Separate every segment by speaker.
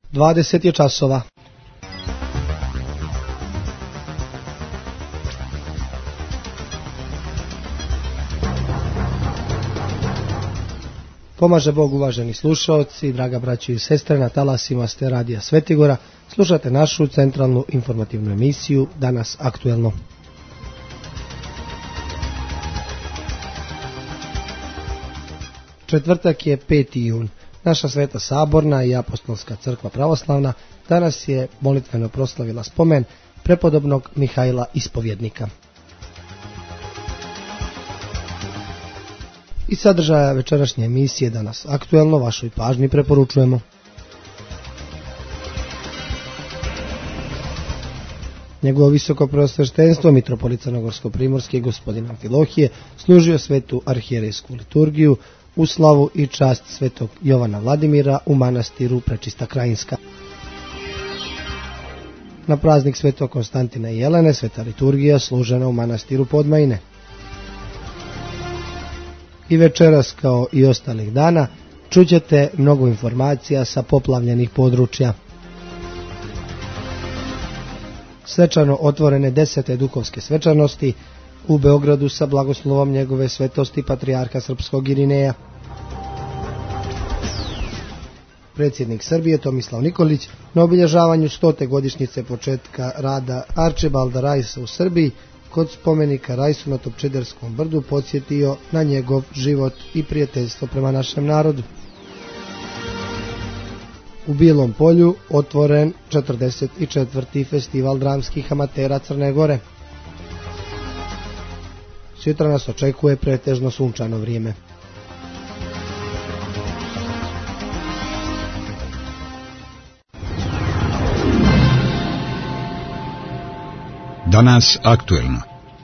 Speaker 1: 20 je časova. Pomaže Bog, uvaženi slušaoci, draga braćo i sestre, na talasima ste Radija Svetigora. Slušate našu centralnu informativnu emisiju Danas aktuelno. Četvrtak je 5. jun. Naša Sveta Saborna i Apostolska crkva pravoslavna danas je molitveno proslavila spomen prepodobnog Mihajla Ispovjednika. I sadržaja večerašnje emisije Danas aktuelno vašoj pažnji preporučujemo. Njegovo visoko preosveštenstvo mitropolit Crnogorsko-primorski gospodin Amfilohije služio svetu arhijerejsku liturgiju u slavu i čast svetog Jovana Vladimira u manastiru Prečista Krajinska. Na praznik svetog Konstantina i Jelene sveta liturgija služena u manastiru Podmajine. I večeras, kao i ostalih dana, čućete mnogo informacija sa poplavljenih područja. Svečano otvorene 10. duhovske svečanosti u Beogradu sa blagoslovom njegove svetosti patrijarha srpskog Irineja. Predsjednik Srbije Tomislav Nikolić na obilježavanju 100. godišnjice početka rada Arčibalda Rajsa u Srbiji kod spomenika Rajsu na Topčiderskom brdu podsjetio na njegov život i prijateljstvo prema našem narodu. U Bilom Polju otvoren 44. festival dramskih amatera Crne Gore. Sutra nas očekuje pretežno sunčano vrijeme.
Speaker 2: Danas aktuelno.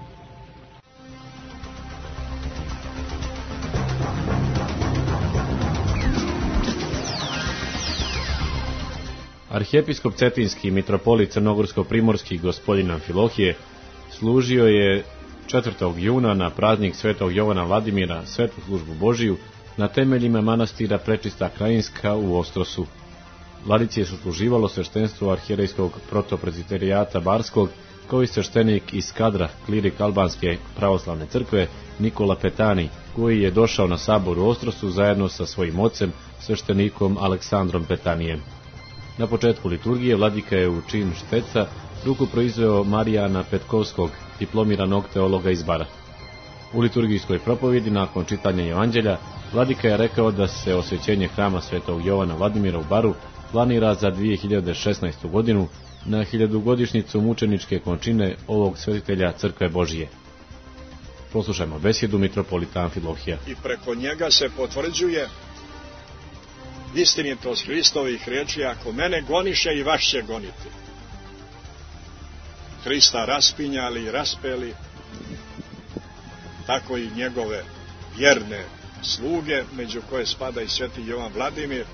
Speaker 3: Arhijepiskop Cetinski mitropolit Crnogorsko-primorski gospodin Amfilohije služio je 4. juna na praznik svetog Jovana Vladimira svetu službu Božiju na temeljima manastira Prečista Krajinska u Ostrosu. Vladici je sasluživalo sveštenstvo arhijerejskog protopreziterijata Barskog, kao i sveštenik iz kadra klirik Albanske pravoslavne crkve Nikola Petani, koji je došao na sabor u Ostrosu zajedno sa svojim ocem, sveštenikom Aleksandrom Petanijem. Na početku liturgije vladika je u čin šteca ruku proizveo Marijana Petkovskog, diplomiranog teologa iz Bara. U liturgijskoj propovjedi nakon čitanja evanđelja vladika je rekao da se osvećenje hrama svetog Jovana Vladimira u Baru planira za 2016. godinu na 1000-godišnjicu mučeničke končine ovog svetitelja Crkve Božije. Poslušajmo besjedu mitropolita Amfilohija.
Speaker 4: I preko njega se potvrđuje istinitost Hristovih riječi: ako mene goniše, i vaš će goniti. Hrista raspinjali i raspeli, tako i njegove vjerne sluge, među koje spada i sveti Jovan Vladimir,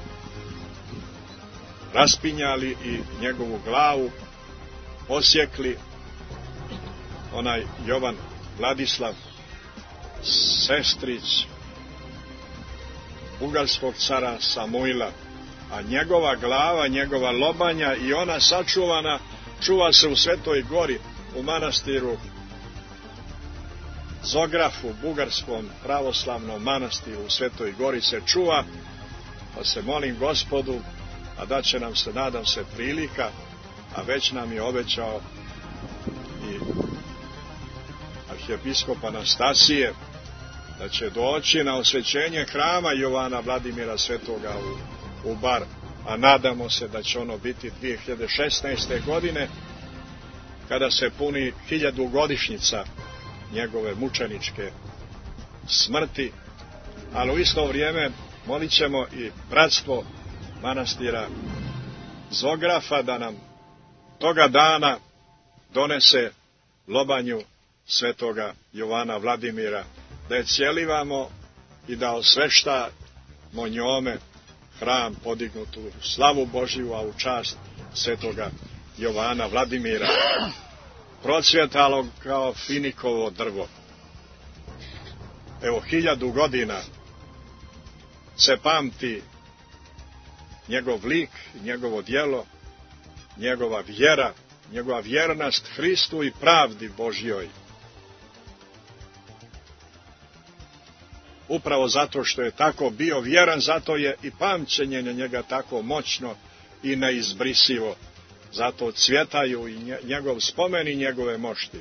Speaker 4: raspinjali i njegovu glavu osjekli. Onaj Jovan Vladislav, sestrić bugarskog cara Samuila, a njegova glava, njegova lobanja i ona sačuvana, čuva se u Svetoj Gori, u manastiru Zografu, bugarskom pravoslavnom manastiru u Svetoj Gori se čuva, pa se molim Gospodu, a da će nam se, nadam se, prilika, a već nam je obećao i arhijepiskop Anastasije, da će doći na osvećenje hrama Jovana Vladimira Svetoga u Bar, a nadamo se da će ono biti 2016. godine, kada se puni 1000-godišnjica njegove mučeničke smrti, ali u isto vrijeme molit ćemo i bratstvo manastira Zografa da nam toga dana donese lobanju svetoga Jovana Vladimira, da je cijelivamo i da osveštamo njome hram podignut u slavu Božiju, a u čast svetoga Jovana Vladimira, procvjetalo kao finikovo drvo. Evo, 1000 godina se pamti njegov lik, njegovo djelo, njegova vjera, njegova vjernost Hristu i pravdi Božjoj. Upravo zato što je tako bio vjeran, zato je i pamćenje na njega tako moćno i neizbrisivo. Zato cvjetaju i njegov spomen i njegove mošti.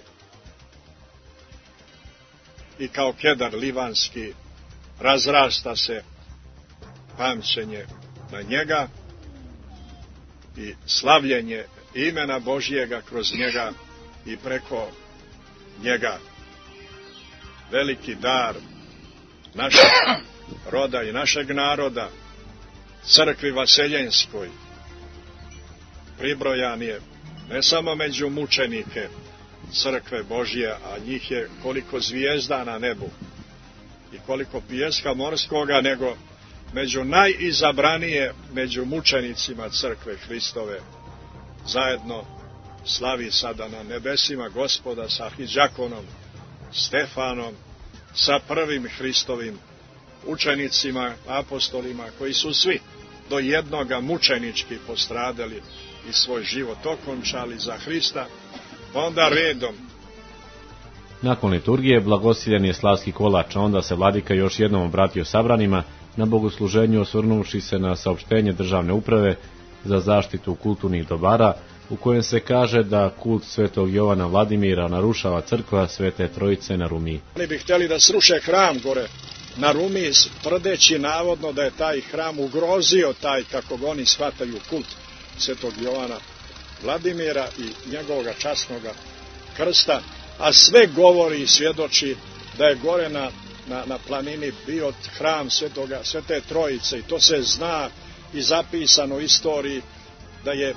Speaker 4: I kao kedar livanski razrasta se pamćenje na njega i slavljenje imena Božjega kroz njega i preko njega. Veliki dar našeg roda i našeg naroda, crkvi vaseljenskoj, pribrojan je ne samo među mučenike crkve Božje, a njih je koliko zvijezda na nebu i koliko pijeska morskoga, nego među najizabranije među mučenicima crkve Hristove. Zajedno slavi sada na nebesima Gospoda sa arhidjakonom Stefanom, sa prvim Hristovim učenicima, apostolima, koji su svi do jednoga mučenički postradali i svoj život okončali za Hrista, pa onda redom.
Speaker 3: Nakon liturgije blagosiljen je slavski kolač, a onda se vladika još jednom obratio sabranima na bogosluženju, osvrnuvši se na saopštenje državne uprave za zaštitu kulturnih dobara, u kojem se kaže da kult svetog Jovana Vladimira narušava crkva Svete Trojice na Rumiji.
Speaker 4: Oni bi htjeli da sruše hram gore na Rumiji, tvrdeći navodno da je taj hram ugrozio taj, kako ga oni shvataju, kult svetog Jovana Vladimira i njegovoga časnoga krsta, a sve govori i svjedoči da je gore na planini bio hram Svete Trojice, i to se zna i zapisano u istoriji da je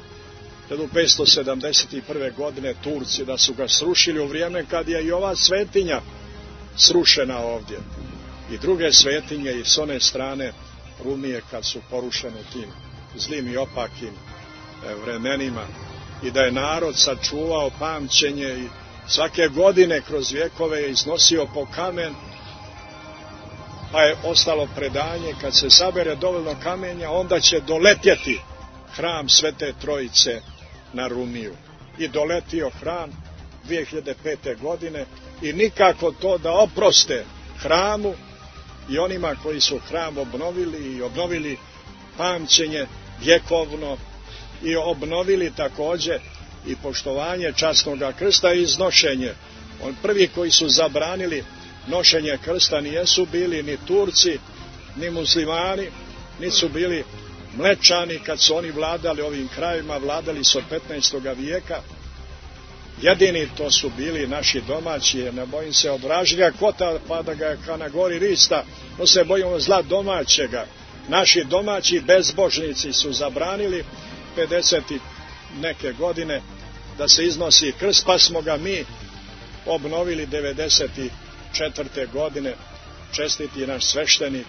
Speaker 4: 1571. godine Turci da su ga srušili u vrijeme kad je i ova svetinja srušena ovdje i druge svetinje i s one strane Rumije kad su porušene tim zlim i opakim vremenima, i da je narod sačuvao pamćenje i svake godine kroz vjekove je iznosio po kamen, pa je ostalo predanje, kad se sabere dovoljno kamenja, onda će doletjeti hram Svete Trojice na Rumiju. I doletio hram 2005. godine i nikako to da oproste hramu i onima koji su hram obnovili i obnovili pamćenje vjekovno i obnovili također i poštovanje časnoga krsta i iznošenje. Prvi koji su zabranili nošenje krsta nijesu bili ni Turci, ni muslimani, niti su bili Mlečani kad su oni vladali ovim krajima, vladali su od 15. vijeka. Jedini to su bili naši domaći, jer ne bojim se od vražnja kota pa da ga ka na gori rista, no se bojimo zla domaćega. Naši domaći bezbožnici su zabranili 50 neke godine da se iznosi krst, pa smo ga mi obnovili 94. godine. Čestiti naš sveštenik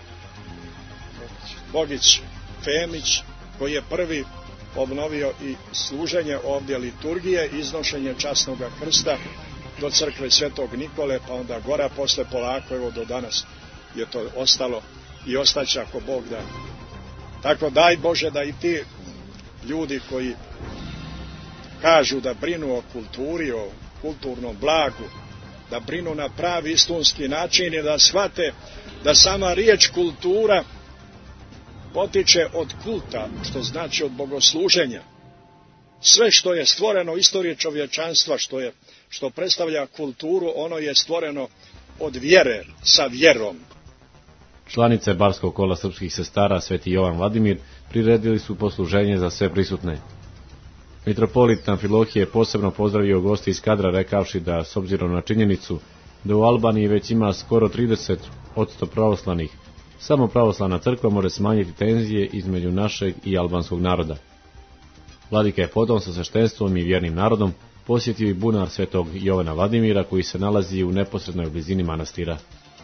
Speaker 4: Bogić Femić, koji je prvi obnovio i služenje ovdje liturgije, iznošenje časnoga krsta do crkve Svetog Nikole, pa onda gora posle polako, evo do danas je to ostalo i ostaće ako Bog da. Tako daj Bože da i ti ljudi koji kažu da brinu o kulturi, o kulturnom blagu, da brinu na pravi istinski način i da shvate da sama riječ kultura potiče od kulta, što znači od bogosluženja. Sve što je stvoreno u istoriji čovječanstva, što predstavlja kulturu, ono je stvoreno od vjere, sa vjerom.
Speaker 3: Članice Barskog kola srpskih sestara Sveti Jovan Vladimir priredili su posluženje za sve prisutne. Mitropolit Amfilohije posebno pozdravio goste iz Kadra, rekavši da, s obzirom na činjenicu da u Albaniji već ima skoro 30% pravoslanih, samo pravoslavna crkva može smanjiti tenzije između našeg i albanskog naroda. Vladika je potom sa sveštenstvom i vjernim narodom posjetio i bunar Svetog Jovana Vladimira, koji se nalazi u neposrednoj blizini manastira.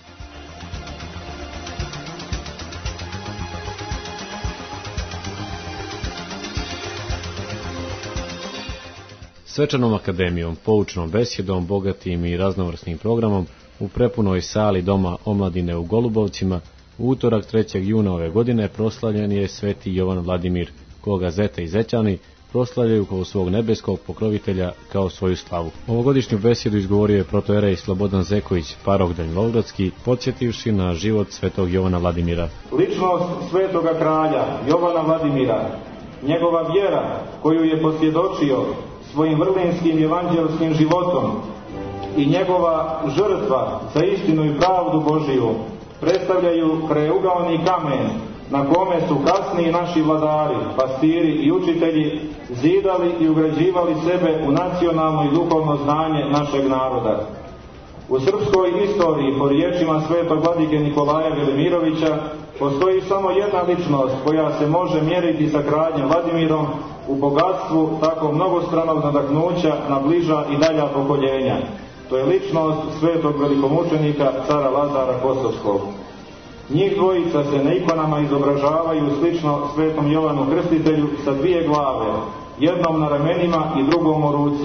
Speaker 3: Svečanom akademijom, poučnom besjedom, bogatim i raznovrsnim programom u prepunoj sali Doma omladine u Golubovcima U utorak 3. juna ove godine proslavljen je sveti Jovan Vladimir, koga Zeta i Zećani proslavljaju kao svog nebeskog pokrovitelja, kao svoju slavu. Ovogodišnju besedu izgovorio je protoerej Slobodan Zeković, parok Danilogradski, podsjetivši na život svetog Jovana Vladimira.
Speaker 2: Ličnost svetoga kralja Jovana Vladimira, njegova vjera koju je posvjedočio svojim vrlinskim evanđelskim životom i njegova žrtva za istinu i pravdu Božiju predstavljaju krajeuglavni kamen na kome su kasniji naši vladari, pastiri i učitelji zidali i ugrađivali sebe u nacionalno i duhovno znanje našeg naroda. U srpskoj istoriji, po riječima svetog vladike Nikolaja Velimirovića, postoji samo jedna ličnost koja se može mjeriti sa kraljem Vladimirom u bogatstvu tako mnogostranog nadahnuća na bliža i dalja pokoljenja. To je ličnost svetog velikomučenika cara Lazara Kosovskog. Njih dvojica se na ikonama izobražavaju slično svetom Jovanu Krstitelju sa dvije glave, jednom na ramenima i drugom u ruci.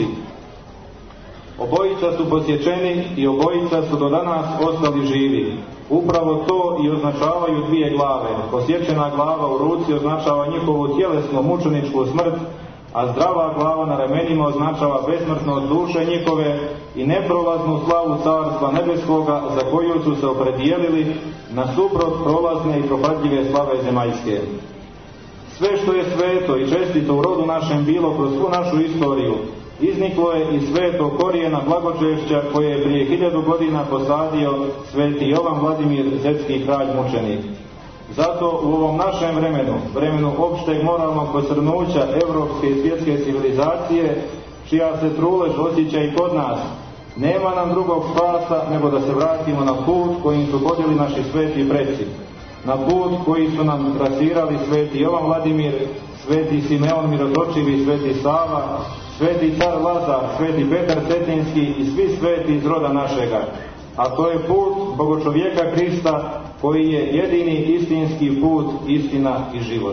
Speaker 2: Obojica su posječeni i obojica su do danas ostali živi. Upravo to i označavaju dvije glave. Posječena glava u ruci označava njihovu tjelesnu mučeničku smrt, a zdrava glava na ramenima označava besmrtnost duše njihove i neprolaznu slavu Carstva Nebeskoga za koju su se opredijelili nasuprot prolazne i propadljive slave zemaljske. Sve što je sveto i čestito u rodu našem bilo kroz svu našu istoriju, izniklo je iz svetog korijena blagočešća koje je prije 1000 godina posadio sveti Jovan Vladimir, zetski kralj mučenik. Zato u ovom našem vremenu opšteg moralnog posrnuća evropske i svjetske civilizacije, čija se trulež osjeća i kod nas, nema nam drugog spasa nego da se vratimo na put kojim su hodili naši sveti preci, na put koji su nam trasirali sveti Jovan Vladimir, sveti Simeon Mirotočivi, sveti Sava, sveti car Lazar, sveti Petar Cetinski i svi sveti iz roda našega. A to je put Bogočovjeka Krista, koji je jedini istinski put, istina i život.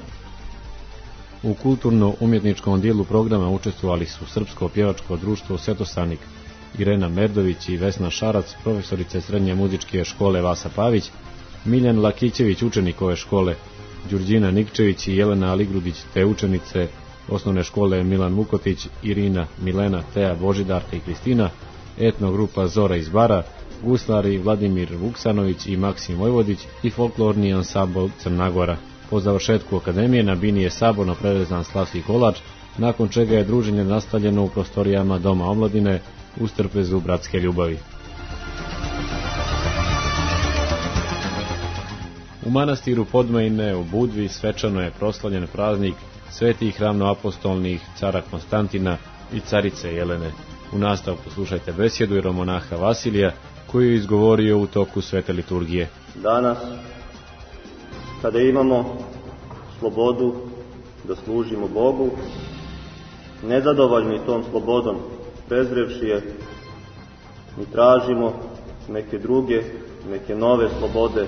Speaker 3: U kulturno-umjetničkom dijelu programa učestvovali su Srpsko pjevačko društvo Svetosanik, Irena Merdović i Vesna Šarac, profesorice srednje muzičke škole Vasa Pavić, Miljan Lakićević, učenik ove škole, Đurđina Nikčević i Jelena Aligrudić, te učenice osnovne škole Milan Vukotić, Irina, Milena, Teja, Božidarka i Kristina, etnogrupa Zora iz Bara, guslari Vladimir Vuksanović i Maksim Vojvodić i folklorni ansambl Crna Gora. Po završetku akademije na bini je saborno prerezan slavski kolač, nakon čega je druženje nastavljeno u prostorijama Doma omladine u trpezu bratske ljubavi. U manastiru Podmajine u Budvi svečano je proslavljen praznik svetih ravnoapostolnih cara Konstantina i carice Jelene. U nastavku slušajte besjedu jeromonaha Vasilija, koju je izgovorio u toku svete liturgije.
Speaker 5: Danas, kada imamo slobodu da služimo Bogu, nezadovoljni tom slobodom, prezrevši je, mi tražimo neke druge, neke nove slobode.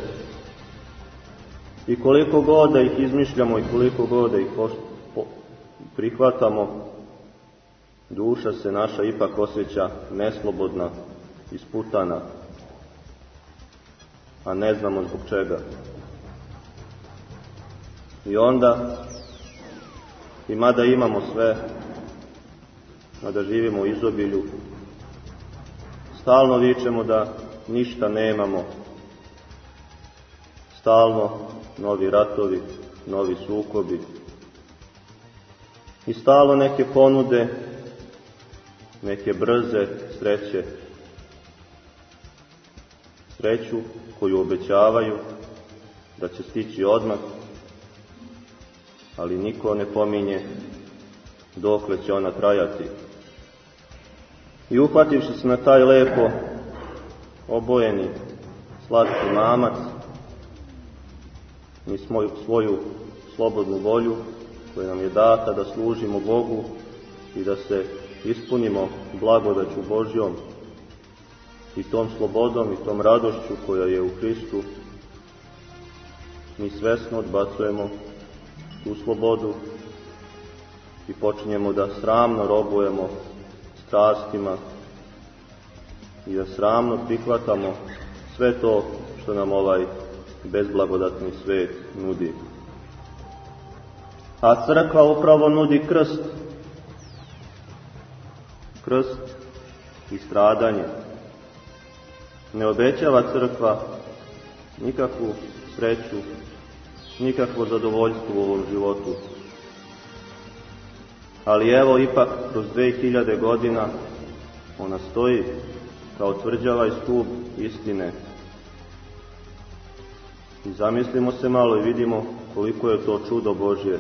Speaker 5: I koliko god da ih izmišljamo i koliko god da ih prihvatamo, duša se naša ipak osjeća neslobodna, isputana, a ne znamo zbog čega. I onda, i mada imamo sve, mada živimo u izobilju, stalno vičemo da ništa nemamo, stalno novi ratovi, novi sukobi i stalno neke ponude, neke brze sreće, sreću koju obećavaju da će stići odmah, ali niko ne pominje dokle će ona trajati. I uhvativši se na taj lepo obojeni slatki mamac, mi svoju slobodnu volju koja nam je data da služimo Bogu i da se ispunimo blagodaću Božjom i tom slobodom i tom radošću koja je u Hristu, mi svesno odbacujemo tu slobodu i počinjemo da sramno robujemo strastima i da sramno prihvatamo sve to što nam ovaj bezblagodatni svet nudi. A crkva upravo nudi krst. Krst i stradanje. Ne obećava crkva nikakvu sreću, nikakvo zadovoljstvo u ovom životu. Ali evo ipak kroz 2000 godina ona stoji kao tvrđava i stup istine. I zamislimo se malo i vidimo koliko je to čudo Božje.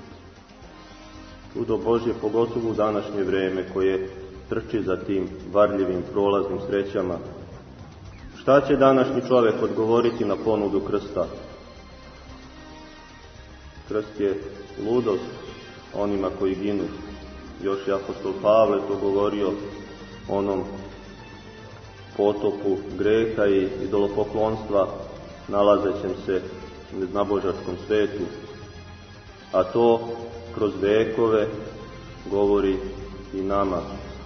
Speaker 5: Čudo Božje pogotovo u današnje vreme koje trči za tim varljivim prolaznim srećama. Šta će današnji čovjek odgovoriti na ponudu krsta? Krst je ludost onima koji ginu. Još je apostol Pavle to govorio onom potopu greha i idolopoklonstva nalazećem se u neznabožačkom svetu. A to kroz vekove govori i nama.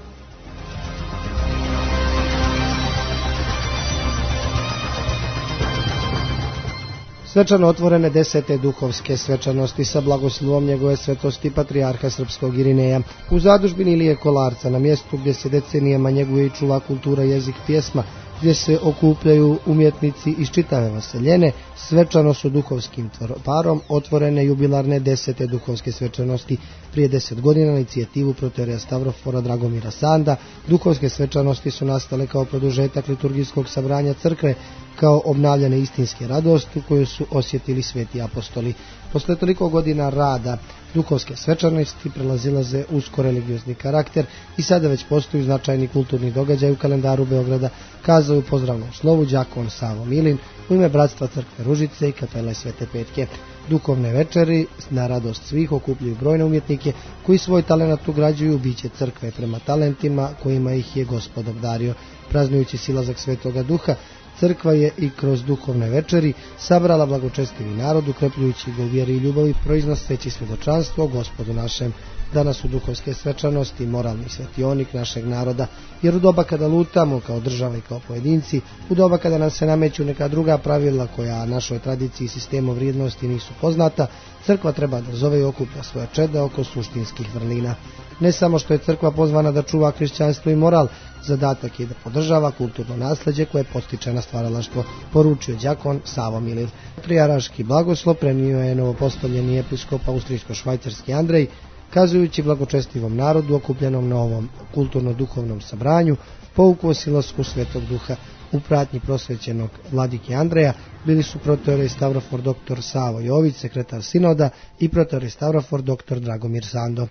Speaker 1: Svečano otvorene 10. duhovske svečanosti sa blagoslovom njegove svetosti patrijarha srpskog Irineja u zadužbini Ilije Kolarca, na mjestu gdje se decenijama njeguje i čuva kultura, jezik, pjesma, gdje se okupljaju umjetnici iz čitave vaseljene, svečano su duhovskim parom otvorene jubilarne 10. duhovske svečanosti. Prije 10 godina na inicijativu protoijereja Stavrofora Dragomira Sanda duhovske svečanosti su nastale kao produžetak liturgijskog sabranja crkve, kao obnavljane istinske radosti koju su osjetili sveti apostoli. Posle toliko godina rada duhovske svečanosti prelazilaze usko religiozni karakter i sada već postoji značajni kulturni događaj u kalendaru Beograda, kazao u pozdravnom slovu đakon Savo Milin u ime Bratstva crkve Ružice i kapele Svete Petke. Duhovne večeri na radost svih okupljaju brojne umjetnike koji svoj talenat ugrađuju u biće crkve prema talentima kojima ih je Gospod obdario. Praznujući silazak Svetoga Duha, crkva je i kroz duhovne večeri sabrala blagočestivi narod, ukrepljujući ga u vjeri i ljubavi, proiznoseći svjedočanstvo o Gospodu našem. Danas su duhovske svečanosti moralni svetionik našeg naroda, jer u doba kada lutamo kao država i kao pojedinci, u doba kada nam se nameću neka druga pravila koja našoj tradiciji i sistemu vrijednosti nisu poznata, crkva treba da zove i okuplja svoja čeda oko suštinskih vrlina. Ne samo što je crkva pozvana da čuva hrišćanstvo i moral, zadatak je da podržava kulturno nasljeđe koje postiče na stvaralaštvo, poručio đakon Savo Milil. Prijaraški blagoslov prenio je novopostavljeni episkop austrijsko-švajcarski Andrej, kazujući blagočestivom narodu okupljenom na ovom kulturno-duhovnom sabranju pouku o silasku Svetog Duha. U pratnji prosvećenog vladike Andreja bili su protoijerej Stavrofor dr. Savo Jović, sekretar sinoda, i protoijerej Stavrofor dr. Dragomir Sando.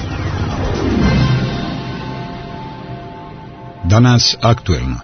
Speaker 6: Danas aktuelno.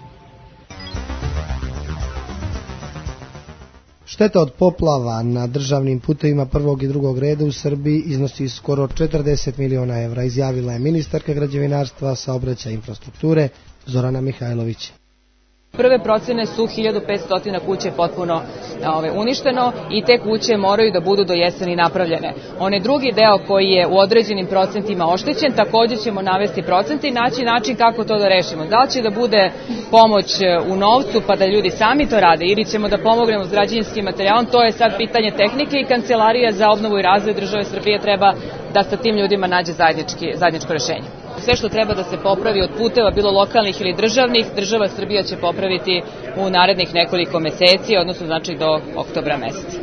Speaker 1: Šteta od poplava na državnim putevima prvog i drugog reda u Srbiji iznosi skoro 40 miliona evra, izjavila je ministarka građevinarstva, saobraćaja i infrastrukture Zorana Mihajlović.
Speaker 7: Prve procene su 1500 kuće potpuno uništeno i te kuće moraju da budu do jeseni napravljene. Onaj drugi deo koji je u određenim procentima oštećen, također ćemo navesti procente i naći način kako to da rešimo. Da li će da bude pomoć u novcu pa da ljudi sami to rade ili ćemo da pomognemo s građevinskim materijalom, to je sad pitanje tehnike i Kancelarija za obnovu i razvoj države Srbije treba da sa tim ljudima nađe zajedničko rešenje. Sve što treba da se popravi od puteva, bilo lokalnih ili državnih, država Srbija će popraviti u narednih nekoliko meseci, odnosno znači do oktobra meseca.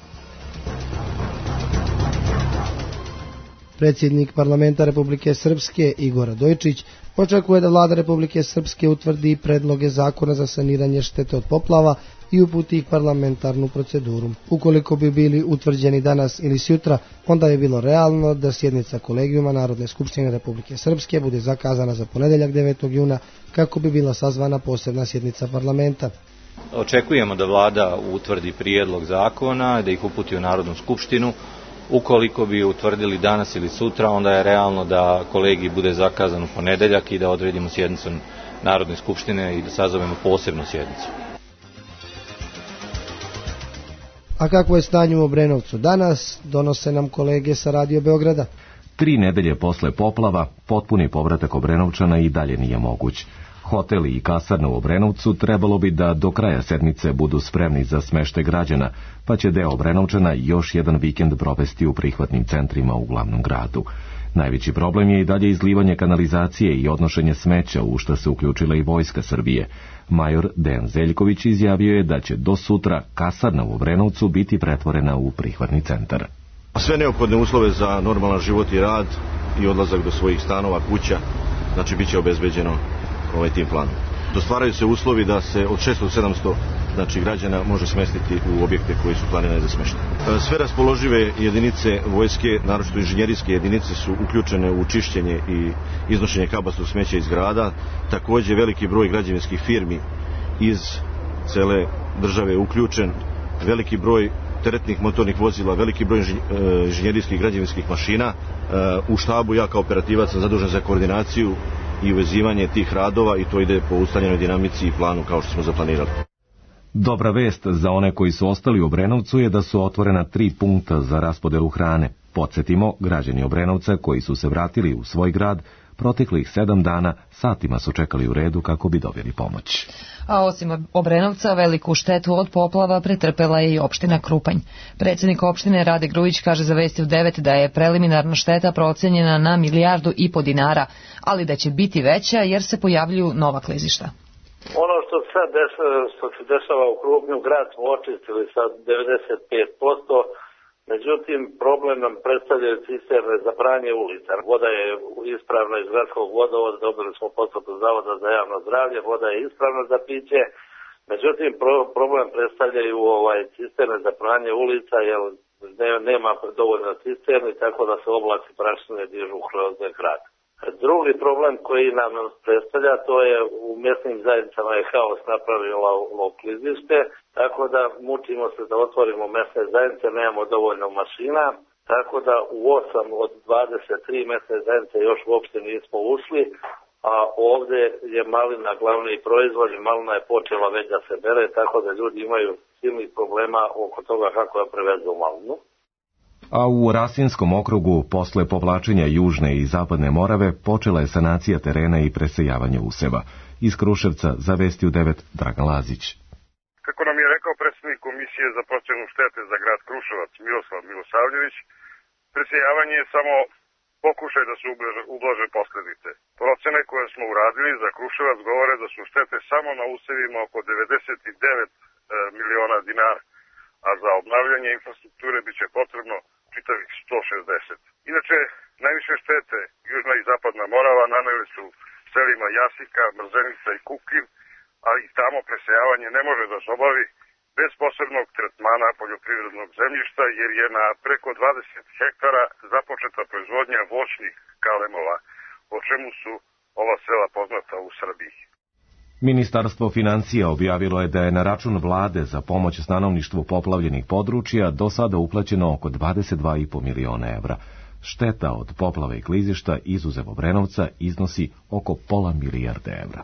Speaker 1: Predsjednik parlamenta Republike Srpske Igor Radojčić očekuje da vlada Republike Srpske utvrdi predloge zakona za saniranje štete od poplava i uputi ih parlamentarnu proceduru. Ukoliko bi bili utvrđeni danas ili sutra, onda je bilo realno da sjednica kolegijuma Narodne skupštine Republike Srpske bude zakazana za ponedeljak 9. juna kako bi bila sazvana posebna sjednica parlamenta.
Speaker 8: Očekujemo da vlada utvrdi prijedlog zakona, da ih uputi u Narodnu skupštinu. Ukoliko bi utvrdili danas ili sutra, onda je realno da kolegij bude zakazan u ponedeljak i da odredimo sjednicu Narodne skupštine i da sazovemo posebnu sjednicu.
Speaker 1: A kako je stanje u Obrenovcu danas, donose nam kolege sa Radio Beograda.
Speaker 9: 3 nedelje posle poplava, potpuni povratak Obrenovčana i dalje nije moguć.
Speaker 6: Hoteli i kasarna u Obrenovcu trebalo bi da do kraja sedmice budu spremni za smeštaj građana, pa će deo Obrenovčana još jedan vikend provesti u prihvatnim centrima u glavnom gradu. Najveći problem je i dalje izlivanje kanalizacije i odnošenje smeća, u što se uključila i Vojska Srbije. Major Dejan Zeljković izjavio je da će do sutra kasarna u Obrenovcu biti pretvorena u prihvatni centar.
Speaker 9: Sve neophodne uslove za normalan život i rad i odlazak do svojih stanova, kuća, znači bit će obezbeđeno tim planom. Dostvaraju se uslovi da se od 600 do 700 građana može smestiti u objekte koji su planirani za smeštaj. Sve raspoložive jedinice vojske, naročito inženjerijske jedinice, su uključene u čišćenje i iznošenje kabastog smeća iz grada. Također veliki broj građevinskih firmi iz cele države je uključen, veliki broj teretnih motornih vozila, veliki broj inženjerijskih i građevinskih mašina. U štabu ja kao operativac sam zadužen za koordinaciju i uvezivanje tih radova i to ide po ustaljenoj dinamici i planu kao što smo zaplanirali.
Speaker 6: Dobra vest za one koji su ostali u Obrenovcu je da su otvorena 3 punkta za raspodelu hrane. Podsjetimo, građani Obrenovca koji su se vratili u svoj grad proteklih 7 dana satima su čekali u redu kako bi dobili pomoć.
Speaker 10: A osim Obrenovca, veliku štetu od poplava pretrpela je i opština Krupanj. Predsjednik opštine Rade Grujić kaže za Vesti u 9 da je preliminarna šteta procenjena na 1,5 milijardu dinara, ali da će biti veća jer se pojavljuju nova klizišta.
Speaker 11: Ono što se dešava u Krupnju, grad smo očistili sa 95%, međutim problem nam predstavljaju cisterne za pranje ulica. Voda je ispravna iz gradskog vodovoda, dobili smo potvrdu Zavoda za javno zdravlje, voda je ispravna za piće, međutim problem predstavljaju cisterne za pranje ulica, jer nema dovoljno cisterni, tako da se oblaci prašine dižu kroz grad. Drugi problem koji nam predstavlja, to je u mjesnim zajednicama je haos napravilo klizište, tako da mučimo se da otvorimo mjesne zajednice, nemamo dovoljno mašina, tako da u 8 od 23 mjesne zajednice još uopšte nismo ušli, a ovdje je malina glavni proizvod i malina je počela već da se bere, tako da ljudi imaju silnih problema oko toga kako da prevezu malinu.
Speaker 6: A u Rasinskom okrugu, posle povlačenja Južne i Zapadne Morave, počela je sanacija terena i presejavanje useva. Iz Kruševca za Vesti u 9 Dragan Lazić.
Speaker 12: Kako nam je rekao predsjednik Komisije za procjenu štete za grad Kruševac Miroslav Milosavljević, presejavanje je samo pokušaj da se ublaže posljedice. Procene koje smo uradili za Kruševac govore da su štete samo na usevima oko 99 miliona dinara, a za obnavljanje infrastrukture biće potrebno čitavih 160. Inače, najviše štete Južna i Zapadna Morava naneli su selima Jasika, Mrzenica i Kukljiv, a i tamo presejavanje ne može da se obavi bez posebnog tretmana poljoprivrednog zemljišta, jer je na preko 20 hektara započeta proizvodnja voćnih kalemova, o čemu su ova sela poznata u Srbiji.
Speaker 6: Ministarstvo financija objavilo je da je na račun vlade za pomoć stanovništvu poplavljenih područja do sada uplaćeno oko 22,5 miliona evra. Šteta od poplave i klizišta izuzev Obrenovca iznosi oko pola milijarde evra.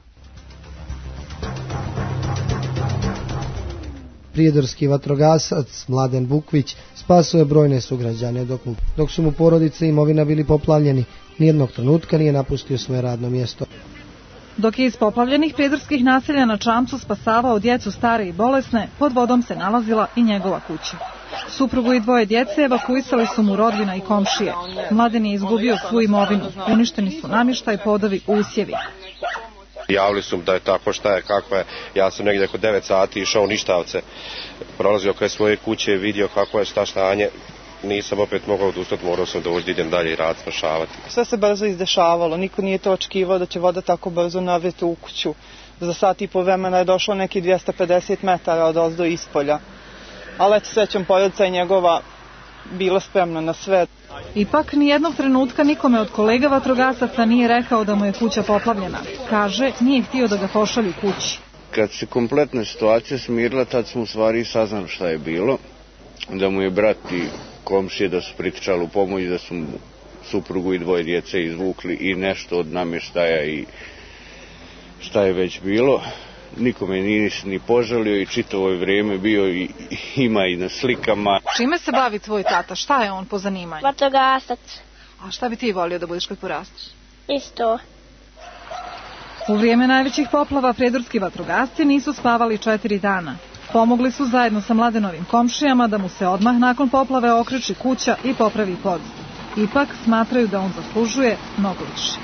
Speaker 1: Prijedorski vatrogasac Mladen Bukvić spasio je brojne sugrađane dok su mu porodice i imovina bili poplavljeni. Nijednog trenutka nije napustio svoje radno mjesto.
Speaker 13: Dok je iz poplavljenih prijedorskih naselja na Čamcu spasavao djecu stare i bolesne, pod vodom se nalazila i njegova kuća. Suprugu i 2 djece evakuisali su mu rodbina i komšije. Mladen je izgubio svu imovinu, uništeni su namještaj, podovi, usjevi.
Speaker 14: Javili su da je tako, šta je, kakva je. Ja sam negdje oko 9 sati išao u Ništavce, prolazio kraj svoje kuće, vidio kako je šta stanje. Nisam opet mogao odustati, morao sam da idem dalje i rad spašavati.
Speaker 15: Sve se brzo izdešavalo, niko nije to očekivao da će voda tako brzo navjeti u kuću. Za sat i po vremena je došlo neki 250 metara od ozdo ispolja. Ali eto, srećom porodica i njegova bila spremna na sve.
Speaker 13: Ipak nijednog trenutka nikome od kolega vatrogasaca nije rekao da mu je kuća poplavljena. Kaže, nije htio da ga pošalju kući.
Speaker 16: Kad se kompletna situacija smirila, tad smo u stvari saznali šta je bilo. Da mu je brat i komšije da su pritičali u pomoć, da su suprugu i 2 djece izvukli i nešto od namještaja i šta je već bilo. Nikome nije ni požalio i čitavo je vrijeme bio i ima i na slikama.
Speaker 13: Čime se bavi tvoj tata? Šta je on po zanimanju?
Speaker 17: Vatrogasac.
Speaker 13: A šta bi ti volio da budeš kad porasteš?
Speaker 17: Isto.
Speaker 13: U vrijeme najvećih poplava prijedorski vatrogasci nisu spavali 4 dana. Pomogli su zajedno sa Mladenovim komšijama da mu se odmah nakon poplave okreči kuća i popravi pod. Ipak smatraju da on zaslužuje mnogo više.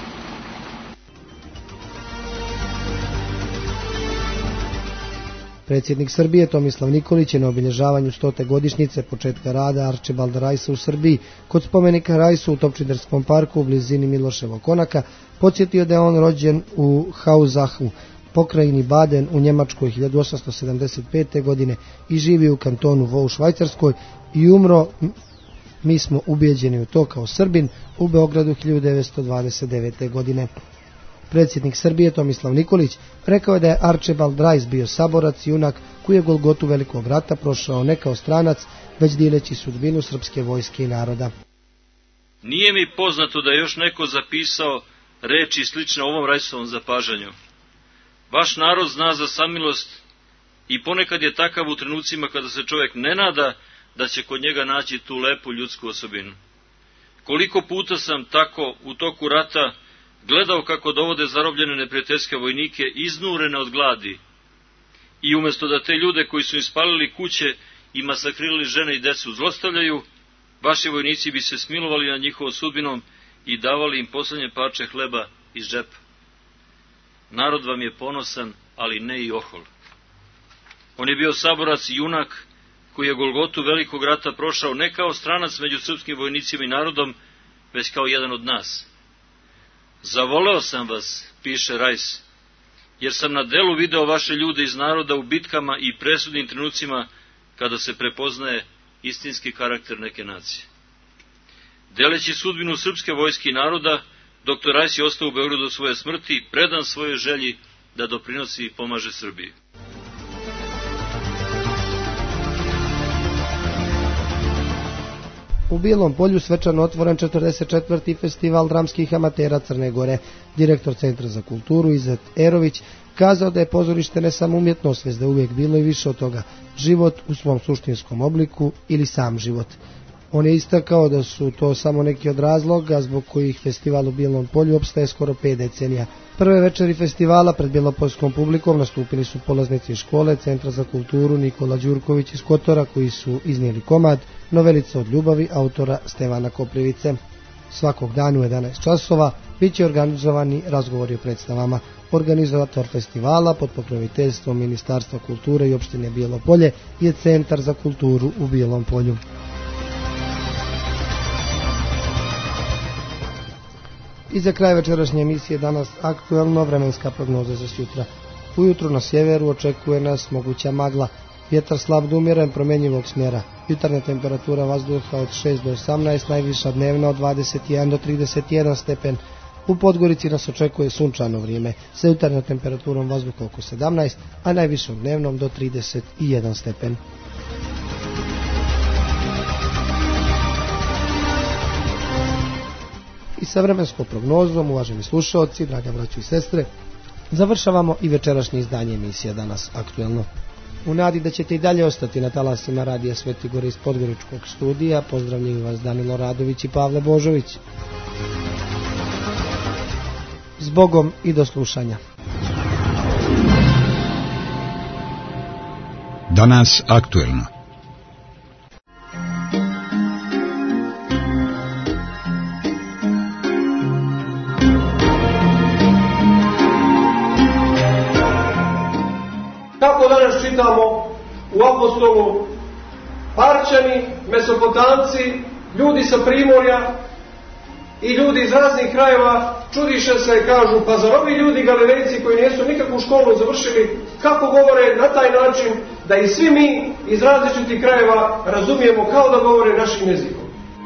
Speaker 1: Predsjednik Srbije Tomislav Nikolić je na obilježavanju 100. godišnjice početka rada Arčibalda Rajsa u Srbiji kod spomenika Rajsu u Topčiderskom parku u blizini Miloševog Konaka podsjetio da je on rođen u Hausachu, pokrajini Baden u Njemačkoj 1875. godine i živi u kantonu Vo u Švajcarskoj i umro, mi smo ubijeđeni u to kao Srbin, u Beogradu 1929. godine. Predsjednik Srbije Tomislav Nikolić rekao je da je Arčibald Rajs bio saborac i junak koji je Golgotu Velikog rata prošao ne kao stranac, već dileći sudbinu srpske vojske i naroda.
Speaker 17: Nije mi poznato da je još neko zapisao reči slične ovom Rajsovom zapažanju. Vaš narod zna za samilost i ponekad je takav u trenucima kada se čovjek ne nada da će kod njega naći tu lepu ljudsku osobinu. Koliko puta sam tako u toku rata gledao kako dovode zarobljene neprijateljske vojnike iznurene od gladi i umjesto da te ljude koji su im spalili kuće i masakrirali žene i decu zlostavljaju, vaši vojnici bi se smilovali nad njihovom sudbinom i davali im poslednje parče hleba iz džepa. Narod vam je ponosan, ali ne i ohol. On je bio saborac i junak koji je Golgotu Velikog rata prošao ne kao stranac među srpskim vojnicima i narodom, već kao jedan od nas. Zavoleo sam vas, piše Rajs, jer sam na delu video vaše ljude iz naroda u bitkama i presudnim trenucima kada se prepoznaje istinski karakter neke nacije. Deleći sudbinu srpske vojske i naroda, dr. Rajs je ostao u Beogradu do svoje smrti, predan svojoj želji da doprinosi i pomaže Srbiji.
Speaker 1: U Bijelom Polju svečano otvoren 44. festival dramskih amatera Crne Gore. Direktor Centra za kulturu Izet Erović kazao da je pozorište ne samo umjetnost, već da je uvijek bilo i više od toga, život u svom suštinskom obliku ili sam život. On je istakao da su to samo neki od razloga zbog kojih festival u Bijelom Polju opstaje skoro 5 decenija. Prve večeri festivala pred bjelopolskom publikom nastupili su polaznici škole Centra za kulturu Nikola Đurković iz Kotora koji su iznijeli komad Novelica od ljubavi autora Stevana Koprivice. Svakog dana u 11 časova bit će organizovani razgovori o predstavama. Organizator festivala pod pokroviteljstvom Ministarstva kulture i opštine Bijelo Polje je Centar za kulturu u Bijelom Polju. I za kraj večerašnje emisije danas aktuelno vremenska prognoza za sutra. Ujutru na sjeveru očekuje nas moguća magla, vjetar slab do umjeren promjenjivog smjera, jutarnja temperatura vazduha od 6 do 18, najviša dnevna od 21 do 31 stepen. U Podgorici nas očekuje sunčano vrijeme sa jutarnjom temperaturom vazduha oko 17, a najvišom dnevnom do 31 stepen. I sa vremenskom prognozom, uvaženi slušalci, draga braćo i sestre, završavamo i večerašnje izdanje emisije danas aktuelno. U nadi da ćete i dalje ostati na talasima radija Sveti Gore iz Podgoričkog studija, pozdravljaju vas Danilo Radović i Pavle Božović. S Bogom i do slušanja.
Speaker 18: Danas aktuelno.
Speaker 19: Kako danas čitamo u apostolu, Parčani, Mesopotamci, ljudi sa Primorja i ljudi iz raznih krajeva čudiše se i kažu, pa zar ovi ljudi Galilejci koji nisu nikakvu školu završili, kako govore na taj način da i svi mi iz različitih krajeva razumijemo kao da govore našim jezikom.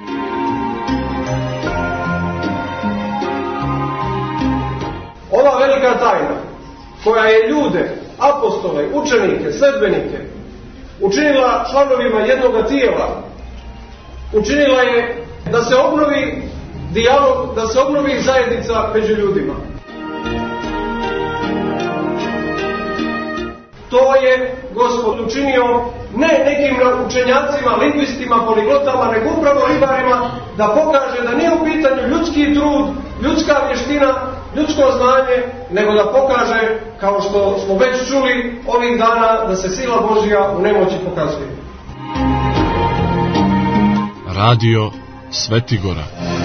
Speaker 19: Ova velika tajna koja je ljude, apostole, učenike, sledbenike učinila članovima jednoga tijela, učinila je da se obnovi dijalog, da se obnovi zajednica među ljudima. To je Gospod učinio ne nekim učenjacima, lingvistima, poliglotama, nego upravo ribarima, da pokaže da nije u pitanju ljudski trud, ljudska vještina, ljudsko znanje, nego da pokaže, kao što smo već čuli ovih dana, da se sila Božja u nemoći pokazuje.
Speaker 18: Radio Svetigora.